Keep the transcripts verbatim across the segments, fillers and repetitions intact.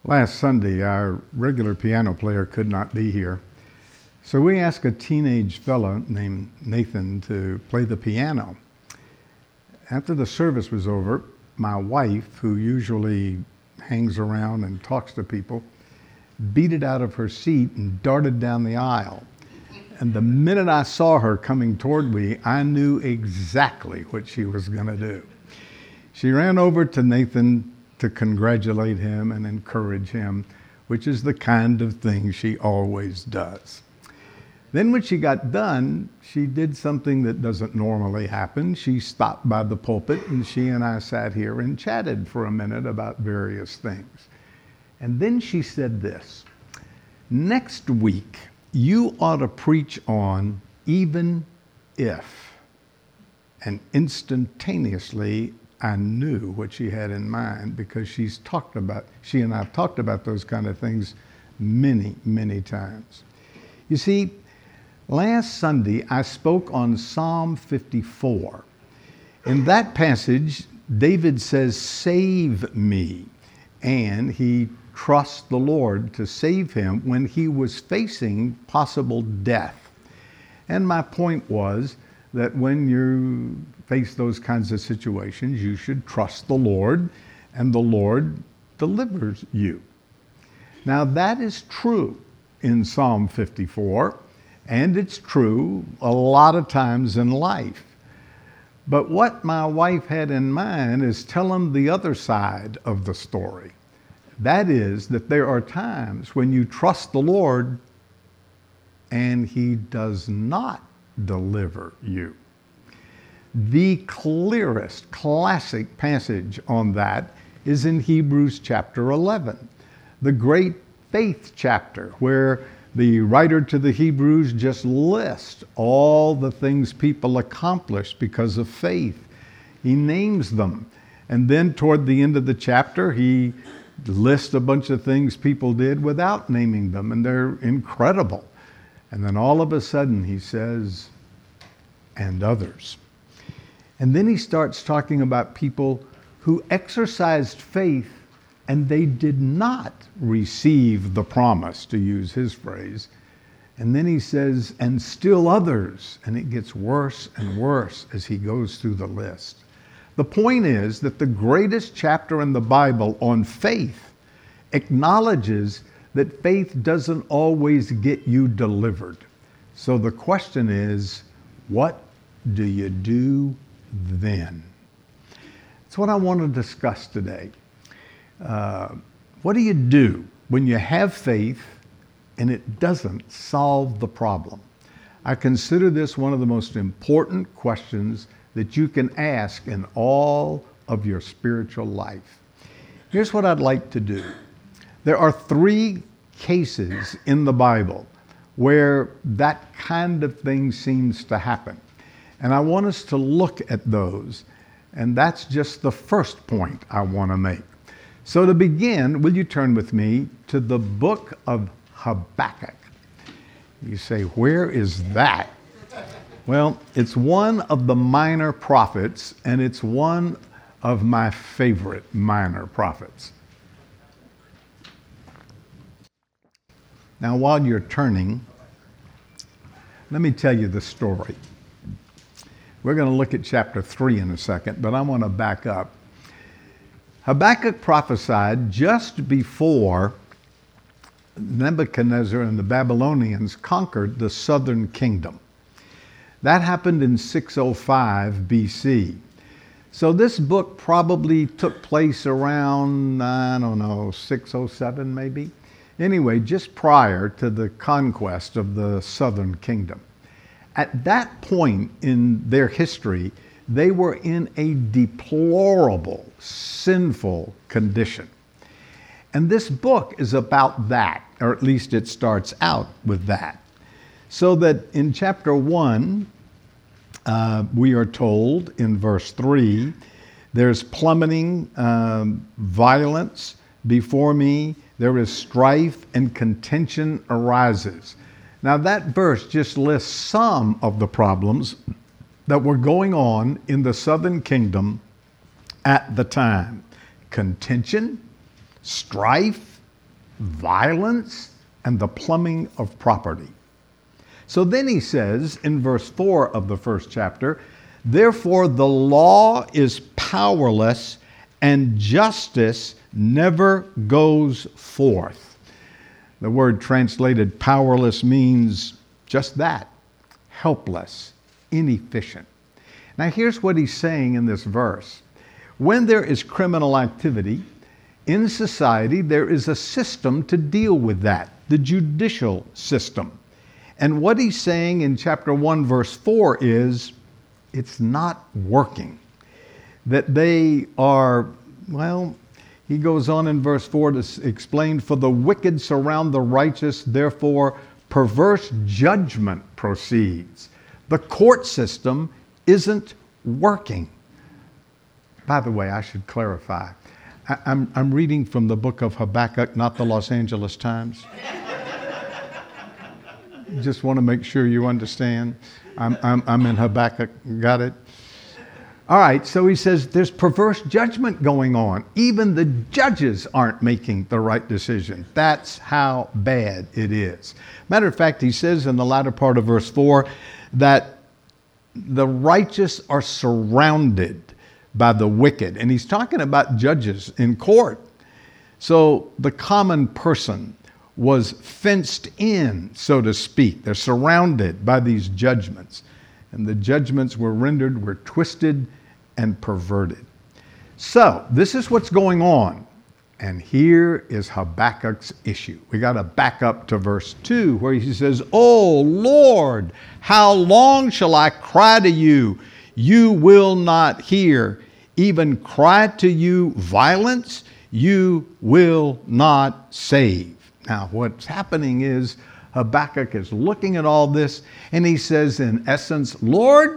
Last Sunday, our regular piano player could not be here, so we asked a teenage fellow named Nathan to play the piano. After the service was over, my wife, who usually hangs around and talks to people, beat it out of her seat and darted down the aisle. And the minute I saw her coming toward me, I knew exactly what she was going to do. She ran over to Nathan to congratulate him and encourage him, which is the kind of thing she always does. Then when she got done, she did something that doesn't normally happen. She stopped by the pulpit and she and I sat here and chatted for a minute about various things. And then she said this: next week, you ought to preach on even if. And instantaneously, I knew what she had in mind, because she's talked about, she and I have talked about those kind of things many, many times. You see, last Sunday, I spoke on Psalm fifty-four. In that passage, David says, "Save me," and he trusts the Lord to save him when he was facing possible death. And my point was that when you face those kinds of situations, you should trust the Lord, and the Lord delivers you. Now, that is true in Psalm fifty-four, and it's true a lot of times in life. But what my wife had in mind is telling the other side of the story. That is, that there are times when you trust the Lord and He does not deliver you. The clearest classic passage on that is in Hebrews chapter eleven, the great faith chapter, where the writer to the Hebrews just lists all the things people accomplished because of faith. He names them. And then toward the end of the chapter, he lists a bunch of things people did without naming them, and they're incredible. And then all of a sudden he says, "and others." And then he starts talking about people who exercised faith and they did not receive the promise, to use his phrase. And then he says, "and still others," and it gets worse and worse as he goes through the list. The point is that the greatest chapter in the Bible on faith acknowledges that faith doesn't always get you delivered. So the question is, what do you do then? That's what I want to discuss today. Uh, what do you do when you have faith and it doesn't solve the problem? I consider this one of the most important questions that you can ask in all of your spiritual life. Here's what I'd like to do. There are three cases in the Bible where that kind of thing seems to happen. And I want us to look at those. And that's just the first point I want to make. So to begin, will you turn with me to the book of Habakkuk? You say, where is that? Well, it's one of the minor prophets, and it's one of my favorite minor prophets. Now, while you're turning, let me tell you the story. We're going to look at chapter three in a second, but I want to back up. Habakkuk prophesied just before Nebuchadnezzar and the Babylonians conquered the southern kingdom. That happened in six oh five B C. So this book probably took place around, I don't know, six oh seven maybe? Anyway, just prior to the conquest of the southern kingdom. At that point in their history, they were in a deplorable, sinful condition. And this book is about that, or at least it starts out with that. So that in chapter one, uh, we are told in verse three, there's plummeting um, violence before me, there is strife and contention arises. Now that verse just lists some of the problems that were going on in the southern kingdom at the time. Contention, strife, violence, and the plumbing of property. So then he says in verse four of the first chapter, therefore the law is powerless and justice never goes forth. The word translated powerless means just that, helpless, inefficient. Now here's what he's saying in this verse. When there is criminal activity in society, there is a system to deal with that, the judicial system. And what he's saying in chapter one, verse four is, it's not working. That they are, well, he goes on in verse four to explain, for the wicked surround the righteous, therefore perverse judgment proceeds. The court system isn't working. By the way, I should clarify. I, I'm, I'm reading from the book of Habakkuk, not the Los Angeles Times. Just want to make sure you understand. I'm, I'm, I'm in Habakkuk. Got it? All right, so he says there's perverse judgment going on. Even the judges aren't making the right decision. That's how bad it is. Matter of fact, he says in the latter part of verse four that the righteous are surrounded by the wicked. And he's talking about judges in court. So the common person was fenced in, so to speak. They're surrounded by these judgments. And the judgments were rendered, were twisted and perverted. So this is what's going on. And here is Habakkuk's issue. We got to back up to verse two where he says, "Oh Lord, how long shall I cry to you? You will not hear. Even cry to you violence, you will not save." Now what's happening is Habakkuk is looking at all this and he says in essence, Lord,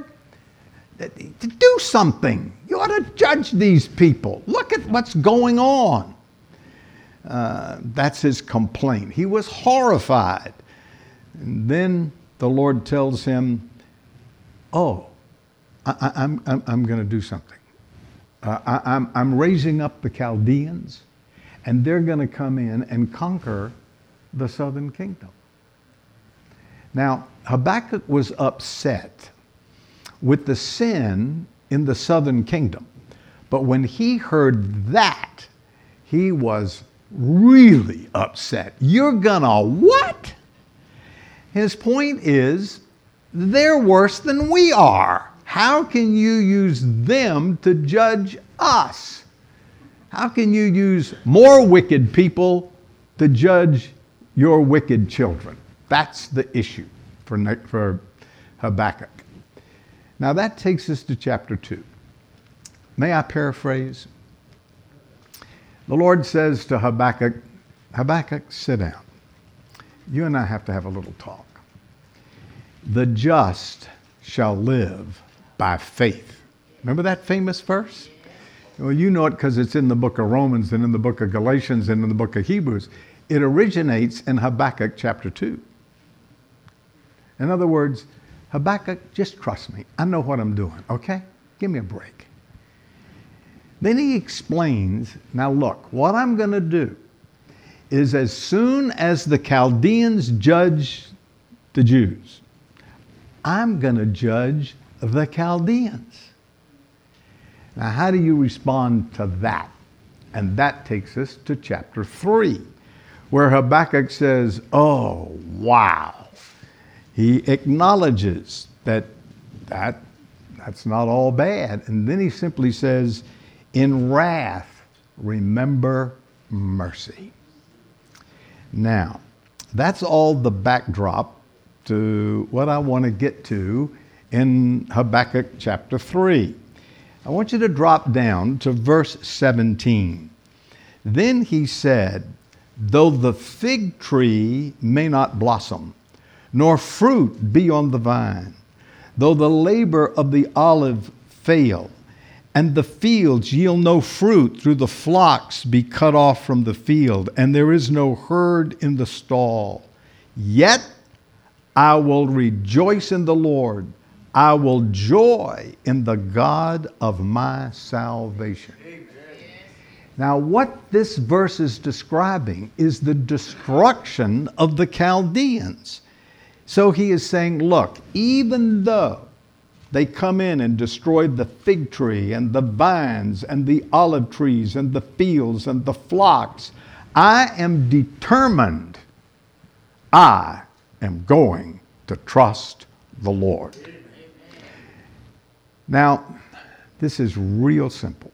do something. You ought to judge these people. Look at what's going on. Uh, that's his complaint. He was horrified. And then the Lord tells him, oh, I, I, I'm, I'm, I'm going to do something. Uh, I, I'm, I'm raising up the Chaldeans, and they're going to come in and conquer the southern kingdom. Now, Habakkuk was upset with the sin in the southern kingdom. But when he heard that, he was really upset. You're gonna what? His point is, they're worse than we are. How can you use them to judge us? How can you use more wicked people to judge your wicked children? That's the issue for, for Habakkuk. Now that takes us to chapter two. May I paraphrase? The Lord says to Habakkuk, Habakkuk, sit down. You and I have to have a little talk. The just shall live by faith. Remember that famous verse? Well, you know it because it's in the book of Romans and in the book of Galatians and in the book of Hebrews. It originates in Habakkuk chapter two. In other words, Habakkuk, just trust me. I know what I'm doing, okay? Give me a break. Then he explains, now look, what I'm going to do is as soon as the Chaldeans judge the Jews, I'm going to judge the Chaldeans. Now, how do you respond to that? And that takes us to chapter three, where Habakkuk says, oh, wow. He acknowledges that, that that's not all bad. And then he simply says, in wrath, remember mercy. Now, that's all the backdrop to what I want to get to in Habakkuk chapter three. I want you to drop down to verse seventeen. Then he said, though the fig tree may not blossom, nor fruit be on the vine, though the labor of the olive fail, and the fields yield no fruit, through the flocks be cut off from the field, and there is no herd in the stall, yet I will rejoice in the Lord. I will joy in the God of my salvation. Amen. Now, what this verse is describing is the destruction of the Chaldeans. So he is saying, look, even though they come in and destroyed the fig tree and the vines and the olive trees and the fields and the flocks, I am determined. I am going to trust the Lord. Now, this is real simple.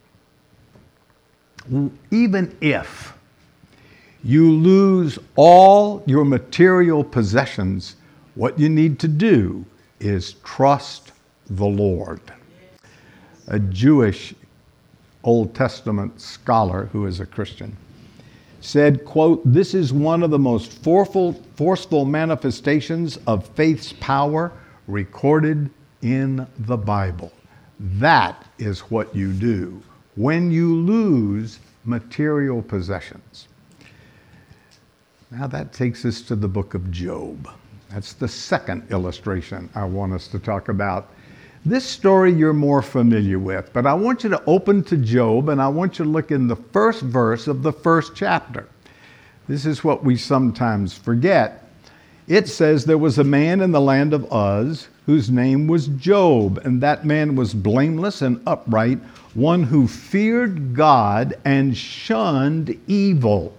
Even if you lose all your material possessions, what you need to do is trust the Lord. A Jewish Old Testament scholar who is a Christian said, quote, "This is one of the most forceful, forceful manifestations of faith's power recorded in the Bible." That is what you do when you lose material possessions. Now that takes us to the book of Job. That's the second illustration I want us to talk about. This story you're more familiar with, but I want you to open to Job and I want you to look in the first verse of the first chapter. This is what we sometimes forget. It says there was a man in the land of Uz whose name was Job, and that man was blameless and upright, one who feared God and shunned evil.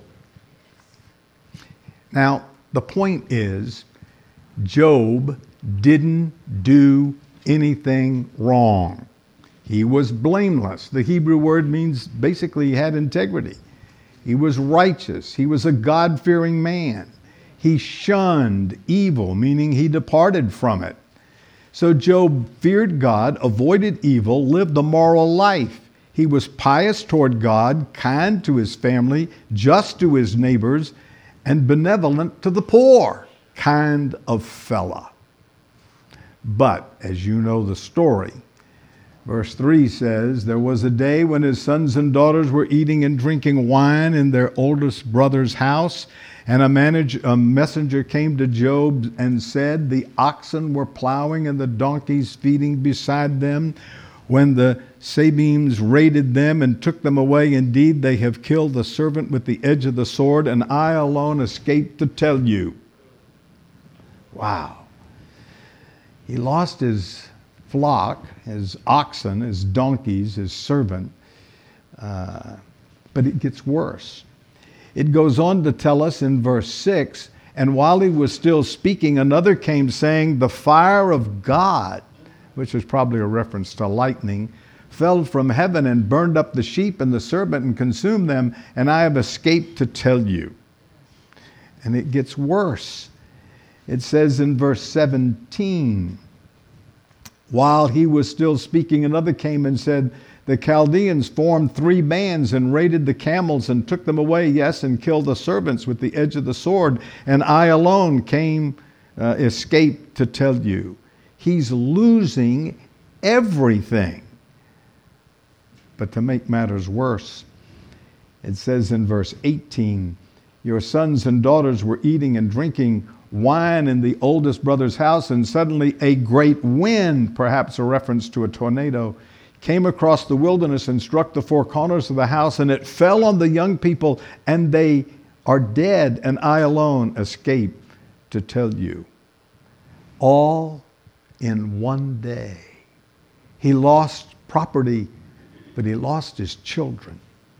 Now, the point is, Job didn't do anything wrong. He was blameless. The Hebrew word means basically he had integrity. He was righteous. He was a God-fearing man. He shunned evil, meaning he departed from it. So Job feared God, avoided evil, lived a moral life. He was pious toward God, kind to his family, just to his neighbors, and benevolent to the poor, kind of fella. But, as you know the story, verse three says, there was a day when his sons and daughters were eating and drinking wine in their oldest brother's house, and a, manage, a messenger came to Job and said, the oxen were plowing and the donkeys feeding beside them, when the Sabeans raided them and took them away. Indeed, they have killed the servant with the edge of the sword, and I alone escaped to tell you. Wow. He lost his flock, his oxen, his donkeys, his servant. Uh, but it gets worse. It goes on to tell us in verse six, and while he was still speaking, another came saying, the fire of God, which is probably a reference to lightning, fell from heaven and burned up the sheep and the servant and consumed them, and I have escaped to tell you. And it gets worse. It says in verse seventeen, while he was still speaking, another came and said, the Chaldeans formed three bands and raided the camels and took them away, yes, and killed the servants with the edge of the sword, and I alone came, uh, escaped to tell you. He's losing everything. But to make matters worse, it says in verse eighteen, your sons and daughters were eating and drinking wine in the oldest brother's house, and suddenly a great wind, perhaps a reference to a tornado, came across the wilderness and struck the four corners of the house, and it fell on the young people, and they are dead, and I alone escape to tell you. All in one day. He lost property, but he lost his children.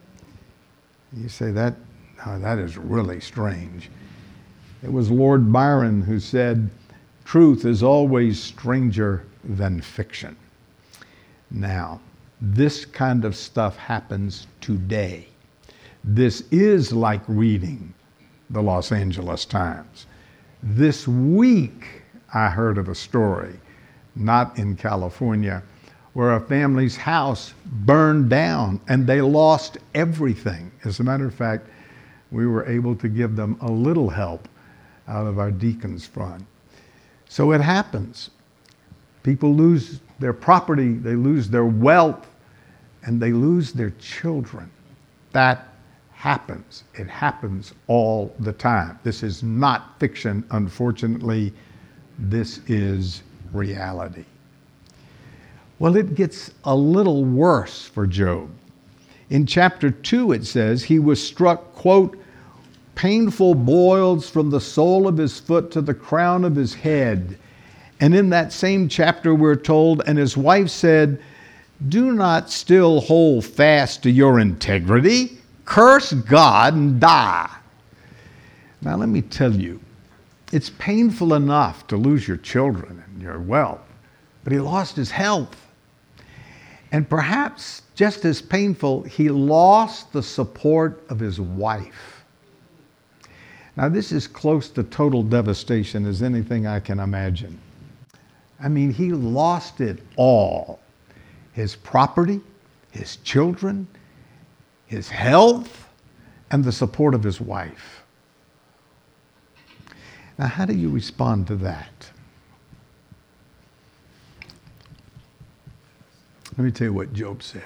You say that, oh, that is really strange. It was Lord Byron who said, truth is always stranger than fiction. Now, this kind of stuff happens today. This is like reading the Los Angeles Times. This week, I heard of a story, not in California, where a family's house burned down and they lost everything. As a matter of fact, we were able to give them a little help out of our deacons fund. So it happens. People lose their property, they lose their wealth, and they lose their children. That happens. It happens all the time. This is not fiction, unfortunately. This is reality. Well, it gets a little worse for Job. In chapter two, it says, he was struck, quote, painful boils from the sole of his foot to the crown of his head. And in that same chapter, we're told, and his wife said, do not still hold fast to your integrity. Curse God and die. Now, let me tell you, it's painful enough to lose your children and your wealth, but he lost his health. And perhaps just as painful, he lost the support of his wife. Now, this is close to total devastation as anything I can imagine. I mean, he lost it all. His property, his children, his health, and the support of his wife. Now, how do you respond to that? Let me tell you what Job said.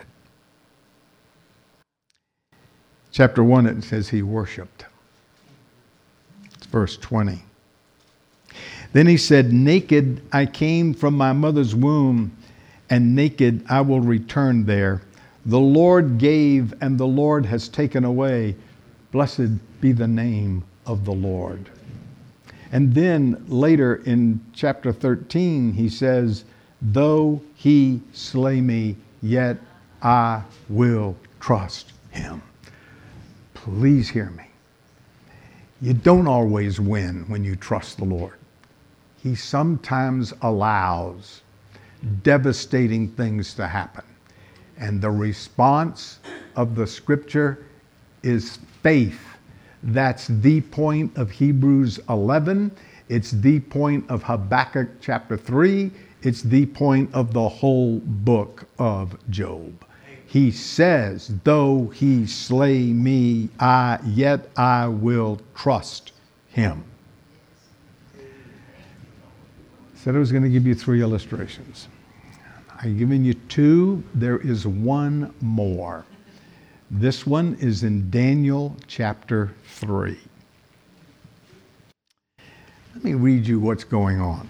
Chapter one, it says he worshiped. It's verse twenty. Then he said, naked I came from my mother's womb, and naked I will return there. The Lord gave, and the Lord has taken away. Blessed be the name of the Lord. And then later in chapter thirteen, he says, though he slay me, yet I will trust him. Please hear me. You don't always win when you trust the Lord. He sometimes allows devastating things to happen. And the response of the scripture is faith. That's the point of Hebrews eleven. It's the point of Habakkuk chapter three. It's the point of the whole book of Job. He says, though he slay me, I, yet I will trust him. I said I was going to give you three illustrations. I've given you two. There is one more. This one is in Daniel chapter three. Let me read you what's going on.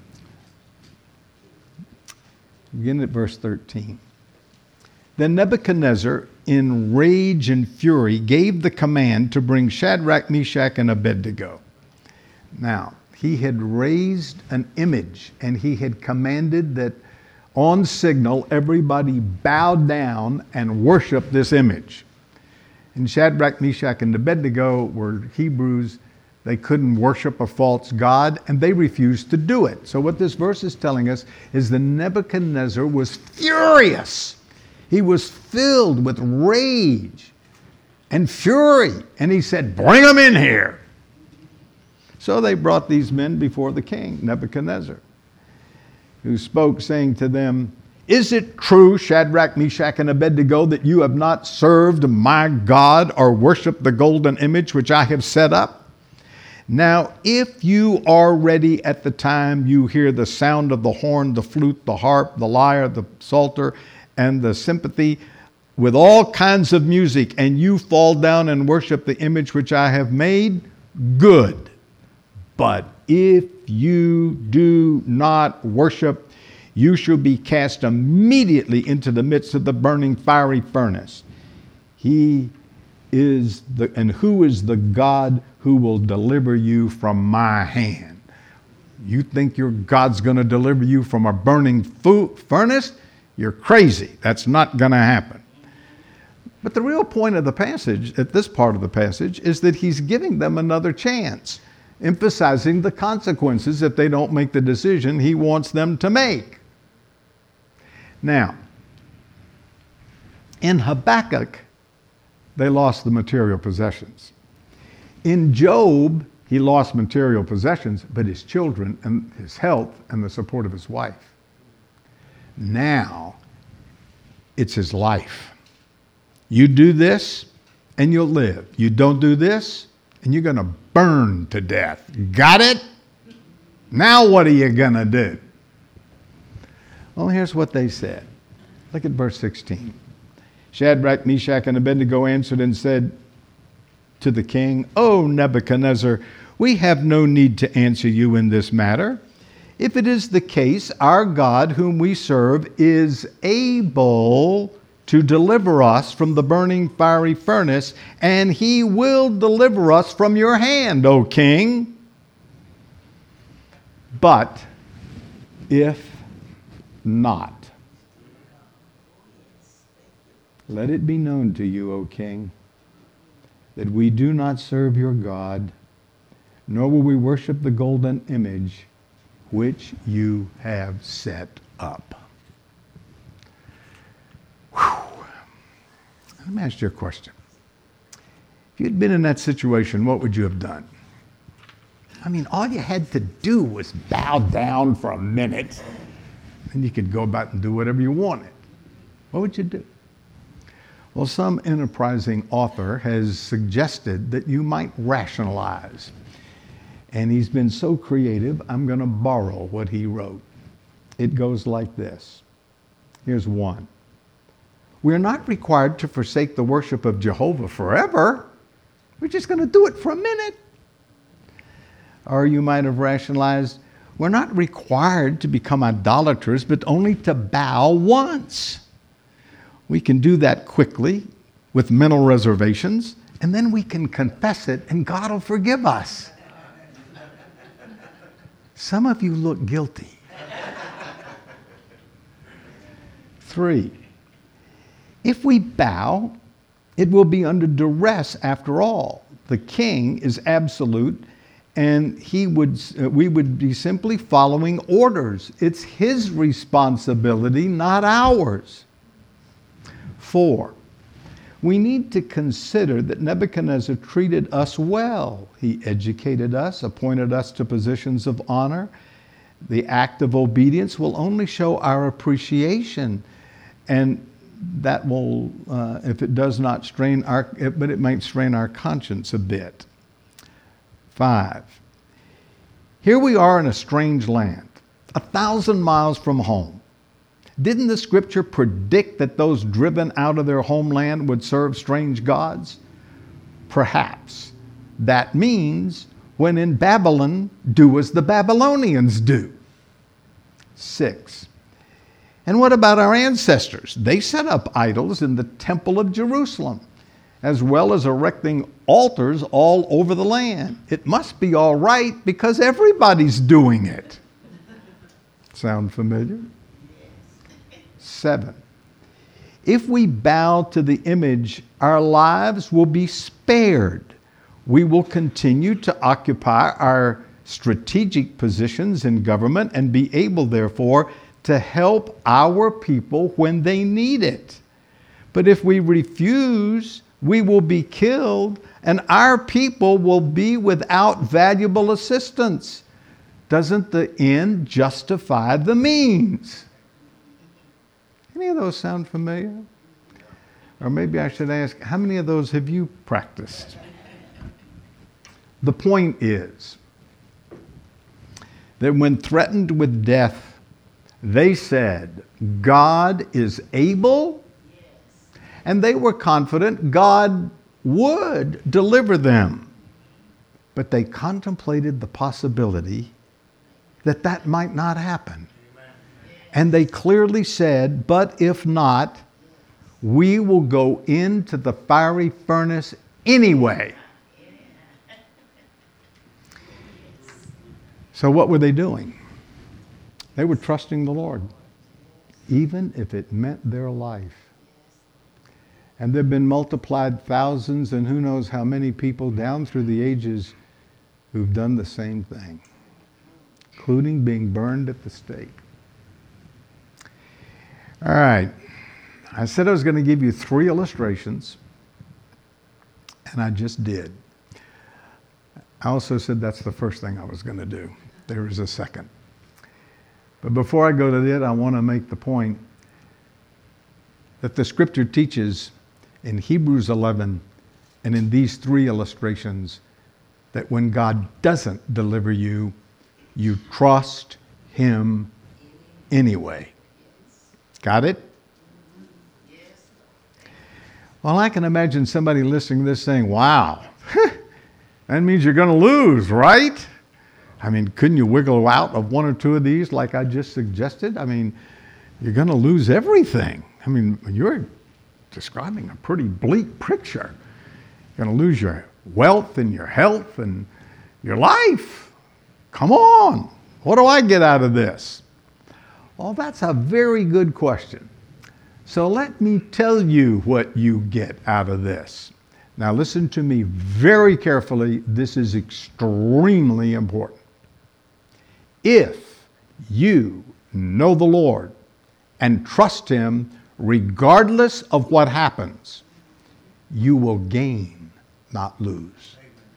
Begin at verse thirteen. Then Nebuchadnezzar, in rage and fury, gave the command to bring Shadrach, Meshach, and Abednego. Now, he had raised an image, and he had commanded that on signal, everybody bow down and worship this image. And Shadrach, Meshach, and Abednego were Hebrews. They couldn't worship a false god, and they refused to do it. So what this verse is telling us is that Nebuchadnezzar was furious. He was filled with rage and fury. And he said, bring them in here. So they brought these men before the king, Nebuchadnezzar, who spoke, saying to them, is it true, Shadrach, Meshach, and Abednego, that you have not served my God or worshiped the golden image which I have set up? Now, if you are ready at the time you hear the sound of the horn, the flute, the harp, the lyre, the psalter, and the sympathy, with all kinds of music, and you fall down and worship the image which I have made, good. But if you do not worship, you shall be cast immediately into the midst of the burning fiery furnace. He is the, and who is the God who will deliver you from my hand? You think your God's going to deliver you from a burning fu- furnace? You're crazy. That's not going to happen. But the real point of the passage, at this part of the passage, is that he's giving them another chance, emphasizing the consequences if they don't make the decision he wants them to make. Now, in Habakkuk, they lost the material possessions. In Job, he lost material possessions, but his children and his health and the support of his wife. Now, it's his life. You do this, and you'll live. You don't do this, and you're going to burn to death. Got it? Now what are you going to do? Well, here's what they said. Look at verse sixteen. Shadrach, Meshach, and Abednego answered and said to the king, O Nebuchadnezzar, we have no need to answer you in this matter. If it is the case, our God whom we serve is able to deliver us from the burning fiery furnace, and he will deliver us from your hand, O king. But if not, let it be known to you, O king, that we do not serve your God, nor will we worship the golden image which you have set up. Whew. Let me ask you a question. If you'd been in that situation, what would you have done? I mean, all you had to do was bow down for a minute, and you could go about and do whatever you wanted. What would you do? Well, some enterprising author has suggested that you might rationalize. And he's been so creative, I'm going to borrow what he wrote. It goes like this. Here's one. We're not required to forsake the worship of Jehovah forever. We're just going to do it for a minute. Or you might have rationalized, we're not required to become idolaters, but only to bow once. We can do that quickly with mental reservations, and then we can confess it, and God will forgive us. Some of you look guilty. Three, if we bow, it will be under duress after all. The king is absolute, and he would, uh, we would be simply following orders. It's his responsibility, not ours. Four, we need to consider that Nebuchadnezzar treated us well. He educated us, appointed us to positions of honor. The act of obedience will only show our appreciation, and that will, uh, if it does not strain our, but it might strain our conscience a bit. Five, here we are in a strange land, a thousand miles from home. Didn't the scripture predict that those driven out of their homeland would serve strange gods? Perhaps. That means when in Babylon, do as the Babylonians do. Six. And what about our ancestors? They set up idols in the temple of Jerusalem, as well as erecting altars all over the land. It must be all right because everybody's doing it. Sound familiar? Seven. If we bow to the image, our lives will be spared. We will continue to occupy our strategic positions in government and be able, therefore, to help our people when they need it. But if we refuse, we will be killed, and our people will be without valuable assistance. Doesn't the end justify the means? Any of those sound familiar? Or maybe I should ask, how many of those have you practiced? The point is that when threatened with death, they said, God is able, and they were confident God would deliver them. But they contemplated the possibility that that might not happen. And they clearly said, but if not, we will go into the fiery furnace anyway. So what were they doing? They were trusting the Lord, even if it meant their life. And there have been multiplied thousands and who knows how many people down through the ages who've done the same thing, including being burned at the stake. All right. I said I was going to give you three illustrations, and I just did. I also said that's the first thing I was going to do. There is a second. But before I go to that, I want to make the point that the scripture teaches in Hebrews eleven and in these three illustrations that when God doesn't deliver you, you trust Him anyway. Got it? Well, I can imagine somebody listening to this saying, wow, that means you're going to lose, right? I mean, couldn't you wiggle out of one or two of these like I just suggested? I mean, you're going to lose everything. I mean, you're describing a pretty bleak picture. You're going to lose your wealth and your health and your life. Come on. What do I get out of this? Well, that's a very good question. So let me tell you what you get out of this. Now listen to me very carefully. This is extremely important. If you know the Lord and trust Him regardless of what happens, you will gain, not lose.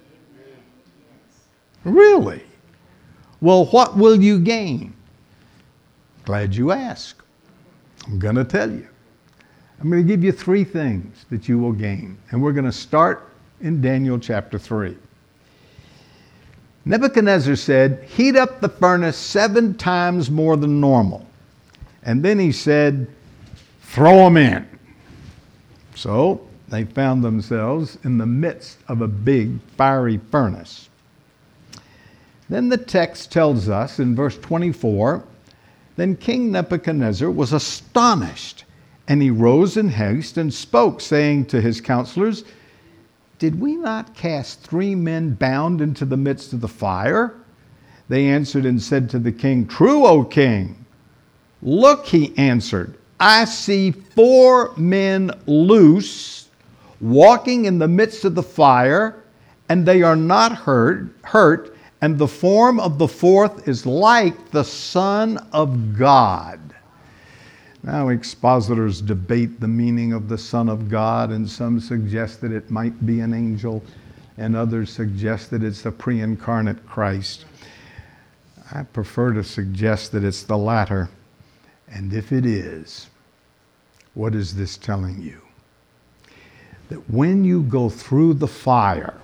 Really? Well, what will you gain? Glad you asked. I'm going to tell you. I'm going to give you three things that you will gain. And we're going to start in Daniel chapter three. Nebuchadnezzar said, heat up the furnace seven times more than normal. And then he said, throw them in. So they found themselves in the midst of a big fiery furnace. Then the text tells us in verse twenty-four, then King Nebuchadnezzar was astonished, and he rose in haste and spoke, saying to his counselors, did we not cast three men bound into the midst of the fire? They answered and said to the king, true, O king. Look, he answered, I see four men loose, walking in the midst of the fire, and they are not hurt, hurt, and the form of the fourth is like the Son of God. Now expositors debate the meaning of the Son of God, and some suggest that it might be an angel, and others suggest that it's the pre-incarnate Christ. I prefer to suggest that it's the latter. And if it is, what is this telling you? That when you go through the fire,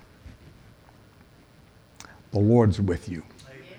the Lord's with you.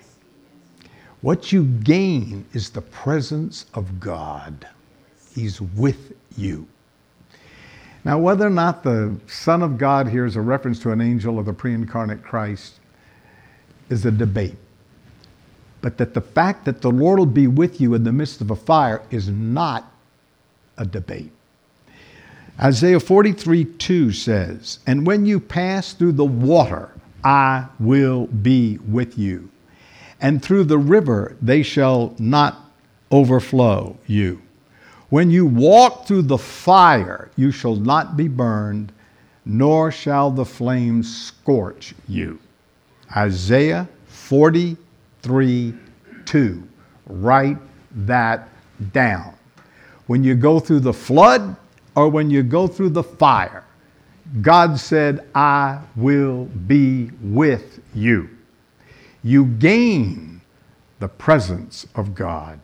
What you gain is the presence of God. He's with you. Now, whether or not the Son of God here is a reference to an angel or the pre-incarnate Christ is a debate. But that the fact that the Lord will be with you in the midst of a fire is not a debate. Isaiah forty-three two says, and when you pass through the water, I will be with you. And through the river, they shall not overflow you. When you walk through the fire, you shall not be burned, nor shall the flames scorch you. Isaiah forty-three two. Write that down. When you go through the flood or when you go through the fire, God said, I will be with you. You gain the presence of God.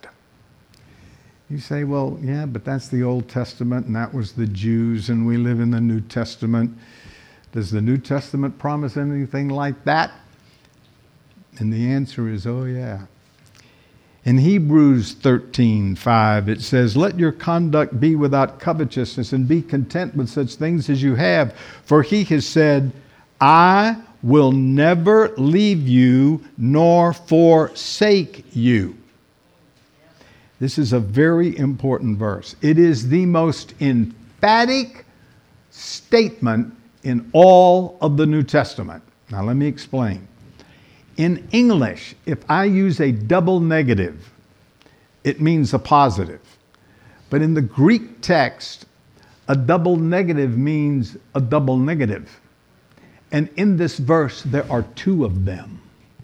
You say, well, yeah, but that's the Old Testament, and that was the Jews, and we live in the New Testament. Does the New Testament promise anything like that? And the answer is, oh, yeah. In Hebrews thirteen five, it says, let your conduct be without covetousness, and be content with such things as you have. For he has said, I will never leave you nor forsake you. This is a very important verse. It is the most emphatic statement in all of the New Testament. Now let me explain. In English, if I use a double negative, it means a positive. But in the Greek text, a double negative means a double negative. And in this verse, there are two of them.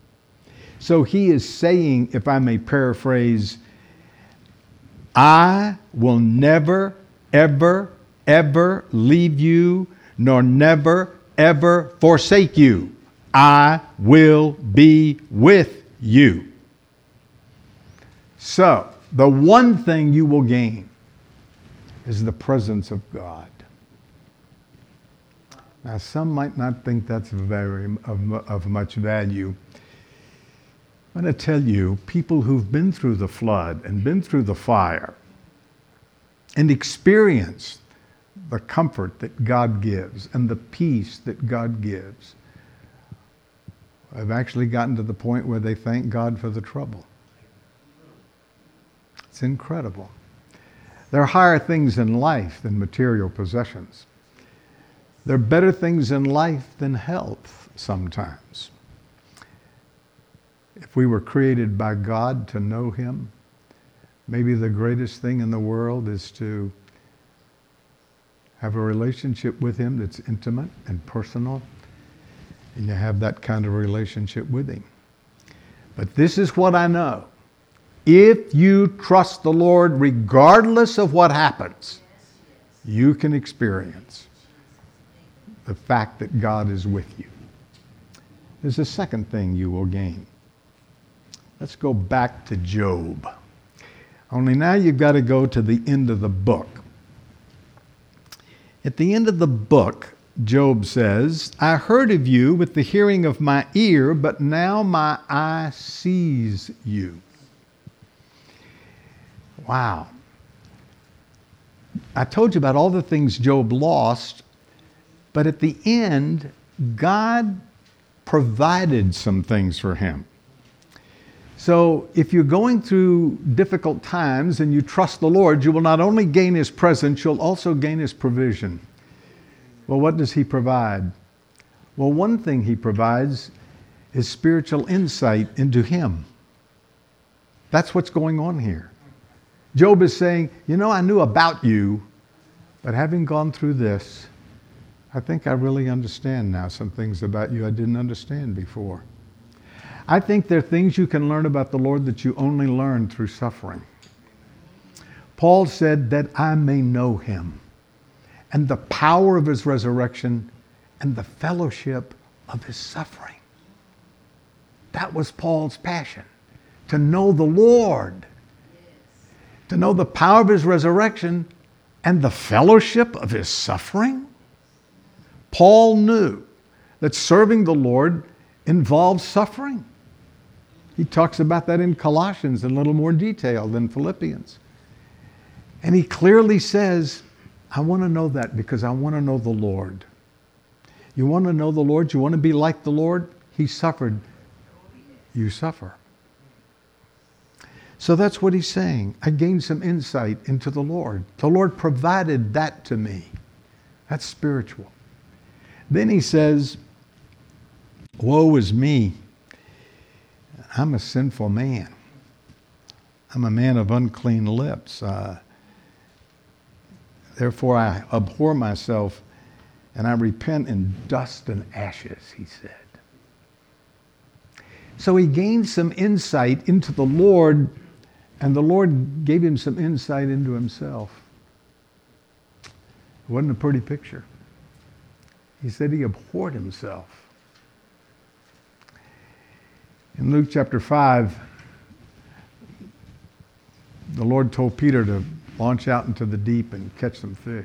So he is saying, if I may paraphrase, I will never, ever, ever leave you, nor never, ever forsake you. I will be with you. So, the one thing you will gain is the presence of God. Now, some might not think that's very of, of much value. I'm going to tell you, people who've been through the flood and been through the fire and experienced the comfort that God gives and the peace that God gives, have actually gotten to the point where they thank God for the trouble. It's incredible. There are higher things in life than material possessions. There are better things in life than health sometimes. If we were created by God to know Him, maybe the greatest thing in the world is to have a relationship with Him that's intimate and personal, and you have that kind of relationship with Him. But this is what I know. If you trust the Lord, regardless of what happens, you can experience the fact that God is with you. There's a second thing you will gain. Let's go back to Job. Only now you've got to go to the end of the book. At the end of the book, Job says, I heard of you with the hearing of my ear, but now my eye sees you. Wow. I told you about all the things Job lost, but at the end, God provided some things for him. So if you're going through difficult times and you trust the Lord, you will not only gain His presence, you'll also gain His provision. Well, what does He provide? Well, one thing He provides is spiritual insight into Him. That's what's going on here. Job is saying, you know, I knew about you, but having gone through this, I think I really understand now some things about you I didn't understand before. I think there are things you can learn about the Lord that you only learn through suffering. Paul said that I may know Him and the power of His resurrection and the fellowship of His suffering. That was Paul's passion, to know the Lord, to know the power of His resurrection and the fellowship of His suffering. Paul knew that serving the Lord involves suffering. He talks about that in Colossians in a little more detail than Philippians. And he clearly says, I want to know that because I want to know the Lord. You want to know the Lord? You want to be like the Lord? He suffered. You suffer. So that's what he's saying. I gained some insight into the Lord. The Lord provided that to me. That's spiritual. Then he says, woe is me. I'm a sinful man. I'm a man of unclean lips. Uh, therefore, I abhor myself, and I repent in dust and ashes, he said. So he gained some insight into the Lord, and the Lord gave him some insight into himself. It wasn't a pretty picture. He said he abhorred himself. In Luke chapter five, the Lord told Peter to launch out into the deep and catch some fish.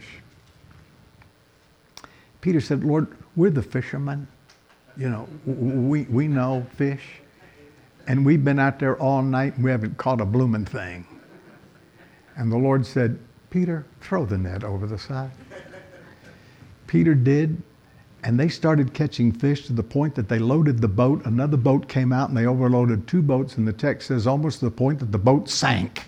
Peter said, Lord, we're the fishermen. You know, we, we know fish. And we've been out there all night and we haven't caught a blooming thing. And the Lord said, Peter, throw the net over the side. Peter did. And they started catching fish to the point that they loaded the boat. Another boat came out and they overloaded two boats. And the text says almost to the point that the boat sank.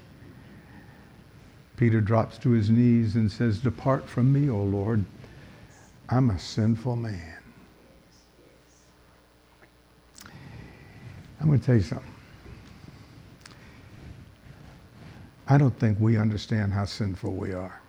Peter drops to his knees and says, depart from me, O Lord. I'm a sinful man. I'm going to tell you something. I don't think we understand how sinful we are.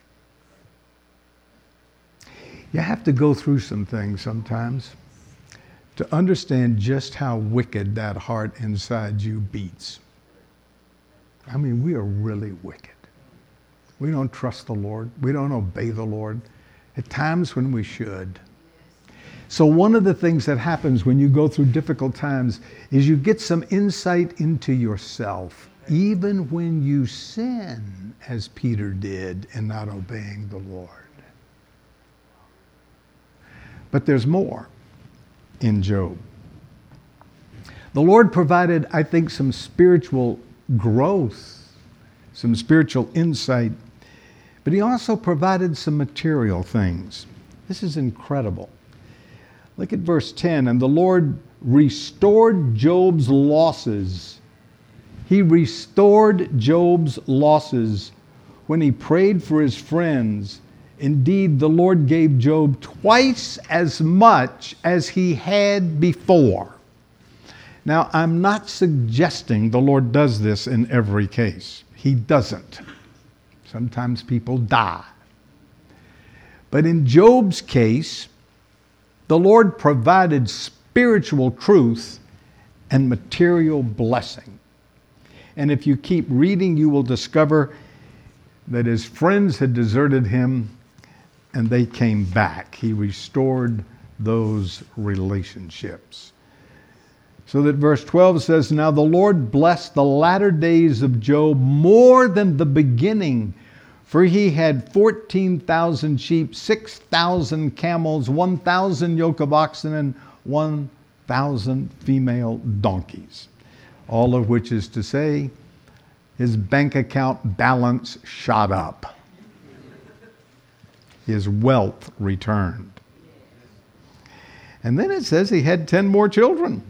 You have to go through some things sometimes to understand just how wicked that heart inside you beats. I mean, we are really wicked. We don't trust the Lord. We don't obey the Lord at times when we should. So one of the things that happens when you go through difficult times is you get some insight into yourself, even when you sin, as Peter did in not obeying the Lord. But there's more in Job. The Lord provided, I think, some spiritual growth, some spiritual insight, but He also provided some material things. This is incredible. Look at verse ten. And the Lord restored Job's losses. He restored Job's losses when he prayed for his friends, indeed the Lord gave Job twice as much as he had before. Now, I'm not suggesting the Lord does this in every case. He doesn't. Sometimes people die. But in Job's case, the Lord provided spiritual truth and material blessing. And if you keep reading, you will discover that his friends had deserted him and they came back. He restored those relationships. So that verse twelve says, now the Lord blessed the latter days of Job more than the beginning, for he had fourteen thousand sheep, six thousand camels, one thousand yoke of oxen, and one thousand female donkeys. All of which is to say, his bank account balance shot up. His wealth returned. And then it says he had ten more children.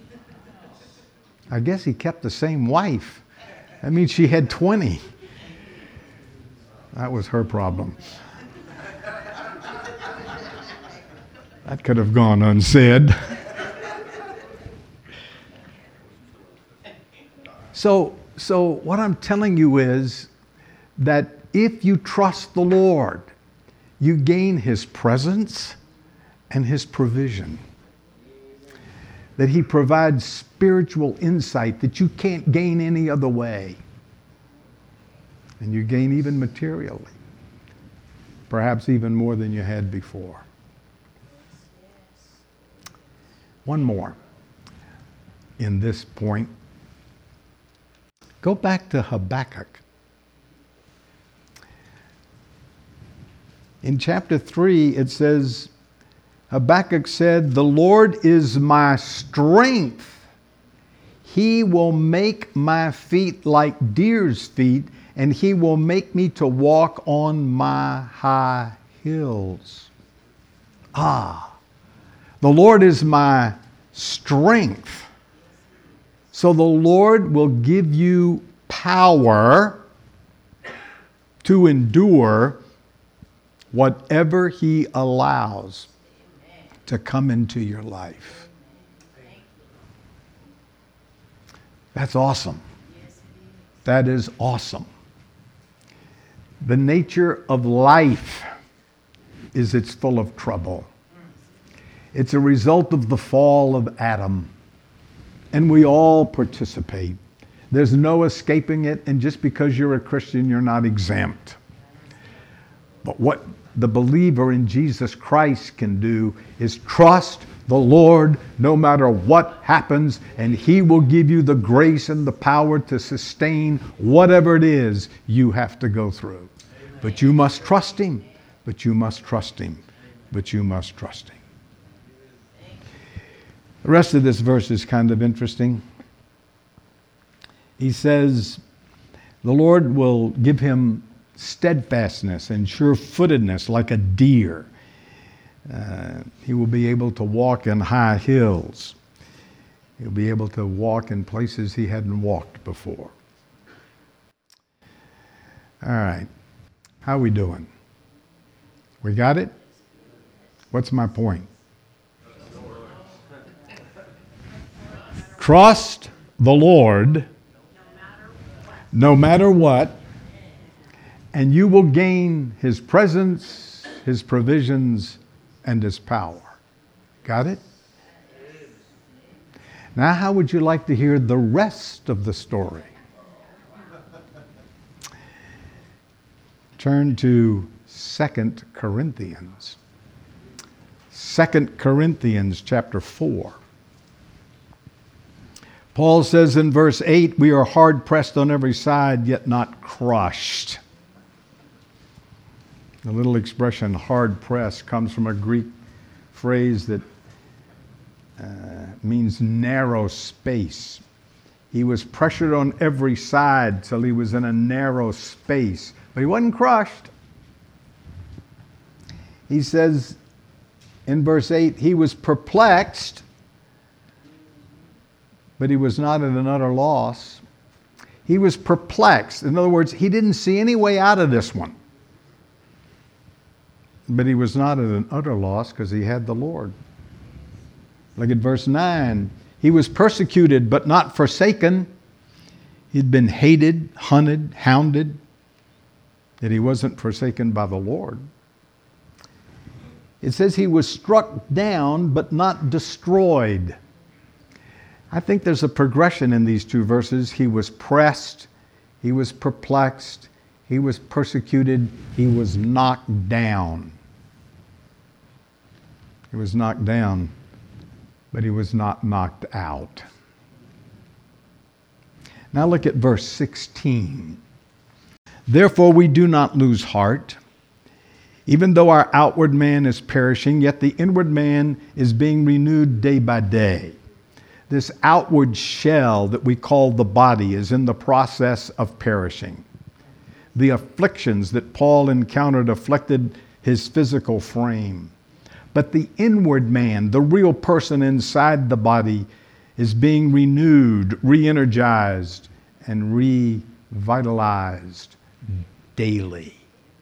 I guess he kept the same wife. That means she had twenty. That was her problem. That could have gone unsaid. So, so what I'm telling you is that if you trust the Lord, you gain his presence and his provision. That he provides spiritual insight that you can't gain any other way. And you gain even materially. Perhaps even more than you had before. One more in this point. Go back to Habakkuk. In chapter three, it says, Habakkuk said, the Lord is my strength. He will make my feet like deer's feet, and he will make me to walk on my high hills. Ah, the Lord is my strength. So the Lord will give you power to endure whatever he allows to come into your life. That's awesome. That is awesome. The nature of life is it's full of trouble. It's a result of the fall of Adam. And we all participate. There's no escaping it, and just because you're a Christian, you're not exempt. But what the believer in Jesus Christ can do is trust the Lord no matter what happens, and he will give you the grace and the power to sustain whatever it is you have to go through. Amen. But you must trust him. But you must trust him. But you must trust him. The rest of this verse is kind of interesting. He says, the Lord will give him steadfastness and sure-footedness like a deer. Uh, he will be able to walk in high hills. He'll be able to walk in places he hadn't walked before. All right. How are we doing? We got it? What's my point? Trust the Lord no matter what, and you will gain his presence, his provisions, and his power. Got it? Now, how would you like to hear the rest of the story? Turn to Second Corinthians. Second Corinthians chapter four. Paul says in verse eight, we are hard pressed on every side, yet not crushed. The little expression, hard pressed, comes from a Greek phrase that uh, means narrow space. He was pressured on every side till he was in a narrow space, but he wasn't crushed. He says in verse eight, he was perplexed, but he was not at an utter loss. He was perplexed. In other words, he didn't see any way out of this one. But he was not at an utter loss because he had the Lord. Look at verse nine. He was persecuted but not forsaken. He'd been hated, hunted, hounded, yet he wasn't forsaken by the Lord. It says he was struck down but not destroyed. I think there's a progression in these two verses. He was pressed, he was perplexed, he was persecuted, he was knocked down. He was knocked down, but he was not knocked out. Now look at verse sixteen. Therefore we do not lose heart. Even though our outward man is perishing, yet the inward man is being renewed day by day. This outward shell that we call the body is in the process of perishing. The afflictions that Paul encountered afflicted his physical frame. But the inward man, the real person inside the body, is being renewed, re-energized, and revitalized daily.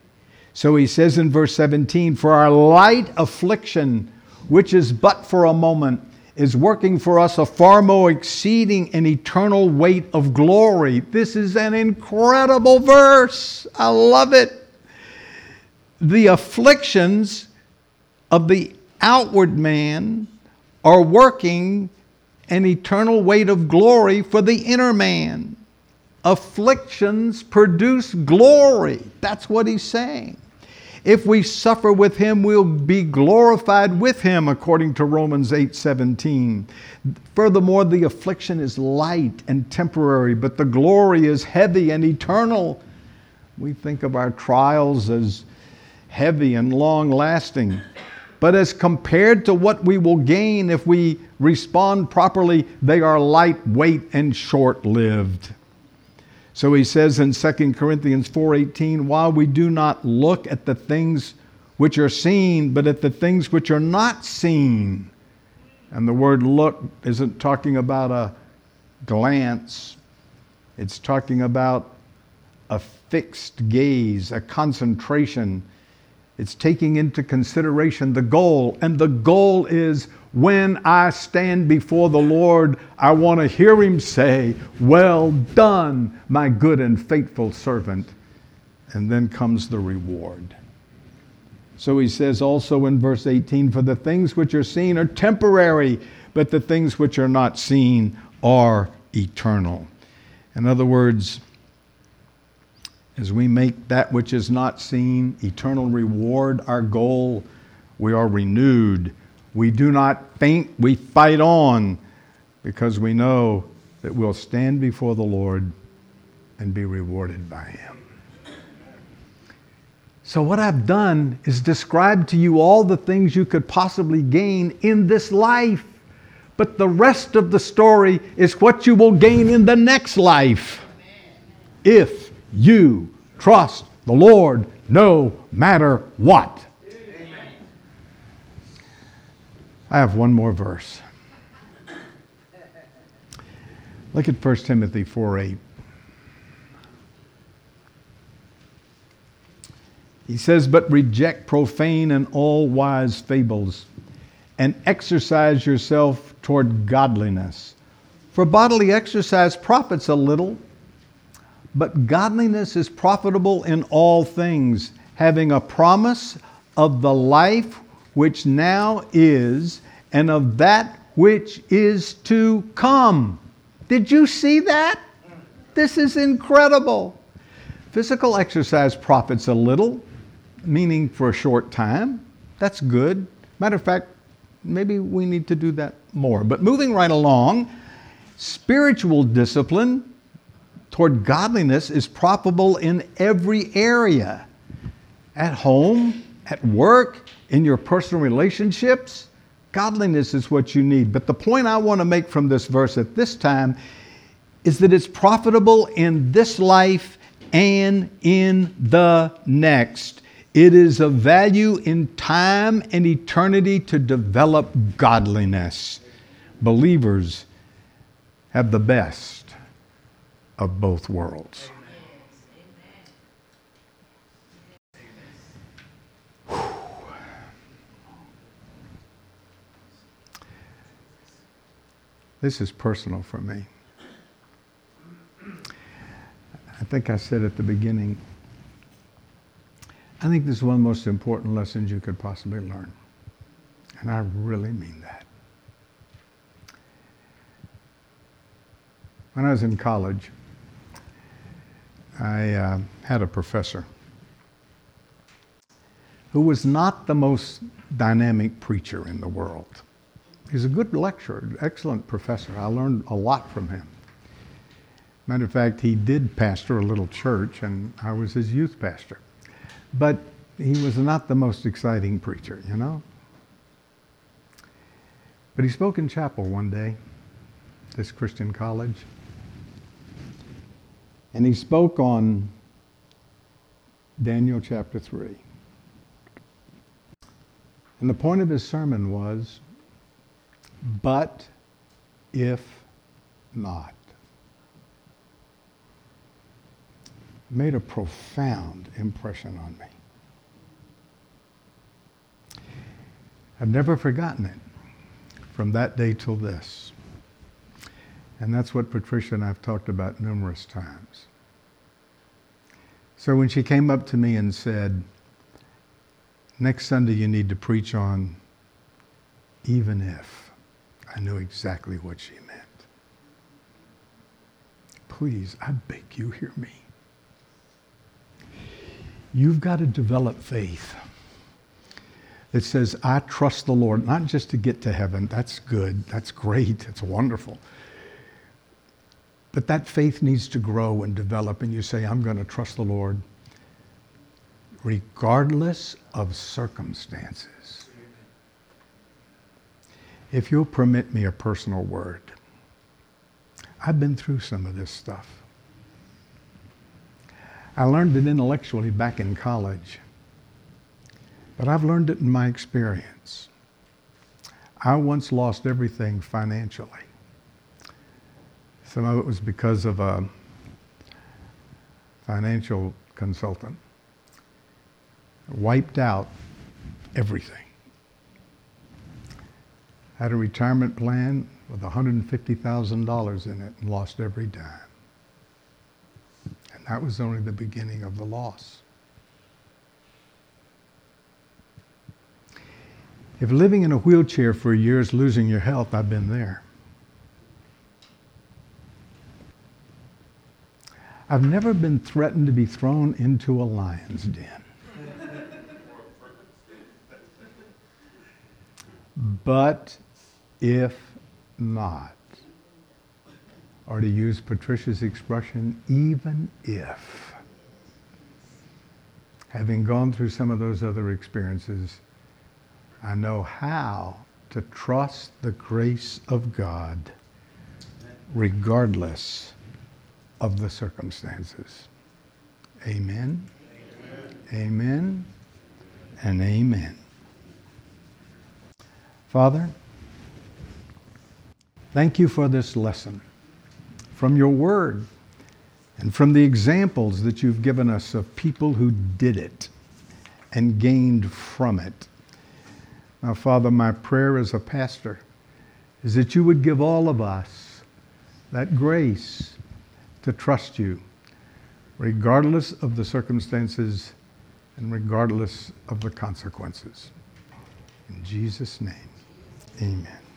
So he says in verse seventeen, for our light affliction, which is but for a moment, is working for us a far more exceeding and eternal weight of glory. This is an incredible verse. I love it. The afflictions of the outward man are working an eternal weight of glory for the inner man. Afflictions produce glory. That's what he's saying. If we suffer with him, we'll be glorified with him, according to Romans eight seventeen. Furthermore, the affliction is light and temporary, but the glory is heavy and eternal. We think of our trials as heavy and long-lasting. But as compared to what we will gain if we respond properly, they are lightweight and short-lived. So he says in Second Corinthians four eighteen, while we do not look at the things which are seen, but at the things which are not seen. And the word look isn't talking about a glance. It's talking about a fixed gaze, a concentration. It's taking into consideration the goal. And the goal is, when I stand before the Lord, I want to hear him say, well done, my good and faithful servant. And then comes the reward. So he says also in verse eighteen, for the things which are seen are temporary, but the things which are not seen are eternal. In other words, as we make that which is not seen eternal reward our goal, we are renewed. We do not faint, we fight on, because we know that we'll stand before the Lord and be rewarded by him. So what I've done is describe to you all the things you could possibly gain in this life. But the rest of the story is what you will gain in the next life. If you trust the Lord no matter what. I have one more verse. Look at First Timothy four eight. He says, but reject profane and all wise fables, and exercise yourself toward godliness. For bodily exercise profits a little, but godliness is profitable in all things, having a promise of the life which now is, and of that which is to come. Did you see that? This is incredible. Physical exercise profits a little, meaning for a short time. That's good. Matter of fact, maybe we need to do that more. But moving right along, spiritual discipline toward godliness is profitable in every area. At home, at work, in your personal relationships, godliness is what you need. But the point I want to make from this verse at this time is that it's profitable in this life and in the next. It is of value in time and eternity to develop godliness. Believers have the best of both worlds. This is personal for me. I think I said at the beginning, I think this is one of the most important lessons you could possibly learn. And I really mean that. When I was in college, I uh, had a professor who was not the most dynamic preacher in the world. He's a good lecturer, excellent professor. I learned a lot from him. Matter of fact, he did pastor a little church, and I was his youth pastor. But he was not the most exciting preacher, you know? But he spoke in chapel one day, this Christian college, and he spoke on Daniel chapter three. And the point of his sermon was, but if not. It made a profound impression on me. I've never forgotten it from that day till this. And that's what Patricia and I have talked about numerous times. So when she came up to me and said, next Sunday you need to preach on even if, I knew exactly what she meant. Please, I beg you, hear me. You've got to develop faith that says, I trust the Lord, not just to get to heaven. That's good. That's great. That's wonderful. But that faith needs to grow and develop, and you say, I'm going to trust the Lord regardless of circumstances. If you'll permit me a personal word, I've been through some of this stuff. I learned it intellectually back in college, but I've learned it in my experience. I once lost everything financially. Some of it was because of a financial consultant. Wiped out everything. Had a retirement plan with one hundred fifty thousand dollars in it and lost every dime. And that was only the beginning of the loss. If living in a wheelchair for a year is losing your health, I've been there. I've never been threatened to be thrown into a lion's den. But if not, or to use Patricia's expression, even if, having gone through some of those other experiences, I know how to trust the grace of God regardless of the circumstances. Amen. Amen. Amen. And amen. Father, thank you for this lesson from your word and from the examples that you've given us of people who did it and gained from it. Now, Father, my prayer as a pastor is that you would give all of us that grace to trust you, regardless of the circumstances and regardless of the consequences. In Jesus' name, amen.